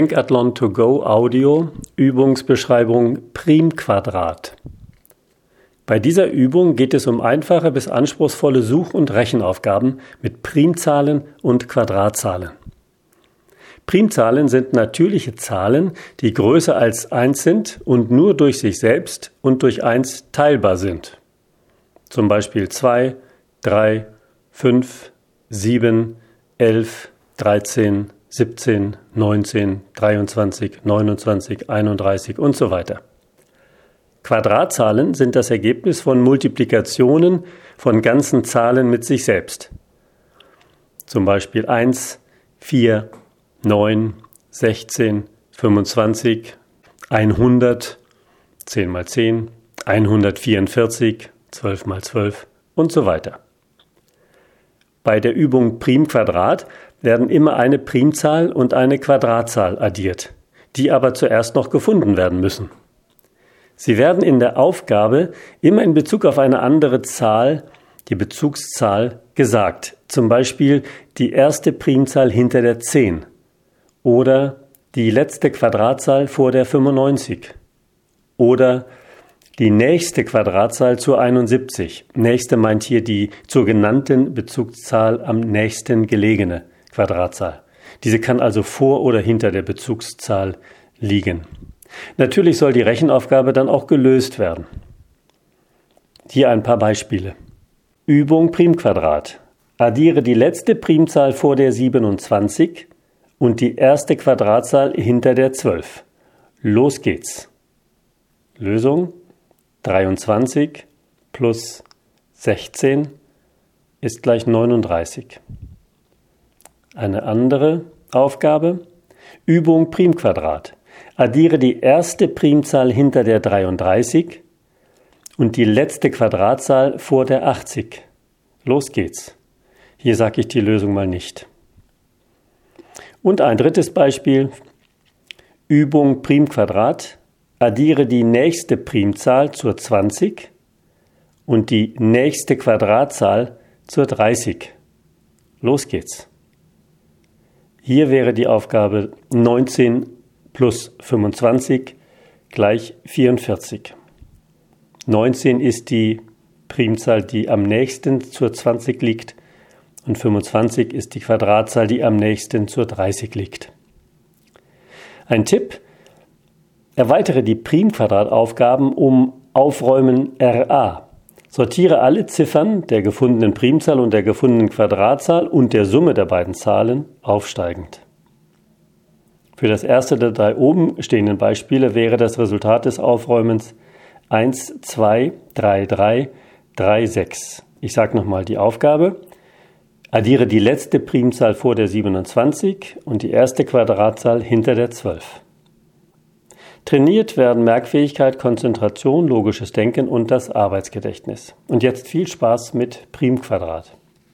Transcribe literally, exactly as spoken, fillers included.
Denkathlon to go Audio, Übungsbeschreibung Primquadrat. Bei dieser Übung geht es um einfache bis anspruchsvolle Such- und Rechenaufgaben mit Primzahlen und Quadratzahlen. Primzahlen sind natürliche Zahlen, die größer als eins sind und nur durch sich selbst und durch eins teilbar sind. Zum Beispiel zwei, drei, fünf, sieben, elf, dreizehn, siebzehn, neunzehn, dreiundzwanzig, neunundzwanzig, einunddreißig und so weiter. Quadratzahlen sind das Ergebnis von Multiplikationen von ganzen Zahlen mit sich selbst. Zum Beispiel eins, vier, neun, sechzehn, fünfundzwanzig, hundert, zehn mal zehn, hundertvierundvierzig, zwölf mal zwölf und so weiter. Bei der Übung Primquadrat werden immer eine Primzahl und eine Quadratzahl addiert, die aber zuerst noch gefunden werden müssen. Sie werden in der Aufgabe immer in Bezug auf eine andere Zahl, die Bezugszahl, gesagt. Zum Beispiel die erste Primzahl hinter der zehn oder die letzte Quadratzahl vor der fünfundneunzig oder die nächste Quadratzahl zur einundsiebzig. Nächste meint hier die zur genannten Bezugszahl am nächsten gelegene Quadratzahl. Diese kann also vor oder hinter der Bezugszahl liegen. Natürlich soll die Rechenaufgabe dann auch gelöst werden. Hier ein paar Beispiele. Übung Primquadrat. Addiere die letzte Primzahl vor der siebenundzwanzig und die erste Quadratzahl hinter der zwölf. Los geht's. Lösung: dreiundzwanzig plus sechzehn ist gleich neununddreißig. Eine andere Aufgabe. Übung Primquadrat. Addiere die erste Primzahl hinter der dreiunddreißig und die letzte Quadratzahl vor der achtzig. Los geht's. Hier sage ich die Lösung mal nicht. Und ein drittes Beispiel. Übung Primquadrat. Addiere die nächste Primzahl zur zwanzig und die nächste Quadratzahl zur dreißig. Los geht's. Hier wäre die Aufgabe neunzehn plus fünfundzwanzig gleich vierundvierzig. neunzehn ist die Primzahl, die am nächsten zur zwanzig liegt, und fünfundzwanzig ist die Quadratzahl, die am nächsten zur dreißig liegt. Ein Tipp: Erweitere die Primquadrataufgaben um Aufräumen R A. Sortiere alle Ziffern der gefundenen Primzahl und der gefundenen Quadratzahl und der Summe der beiden Zahlen aufsteigend. Für das erste der drei oben stehenden Beispiele wäre das Resultat des Aufräumens eins, zwei, drei, drei, drei, sechs. Ich sage nochmal die Aufgabe. Addiere die letzte Primzahl vor der siebenundzwanzig und die erste Quadratzahl hinter der zwölf. Trainiert werden Merkfähigkeit, Konzentration, logisches Denken und das Arbeitsgedächtnis. Und jetzt viel Spaß mit Primquadrat.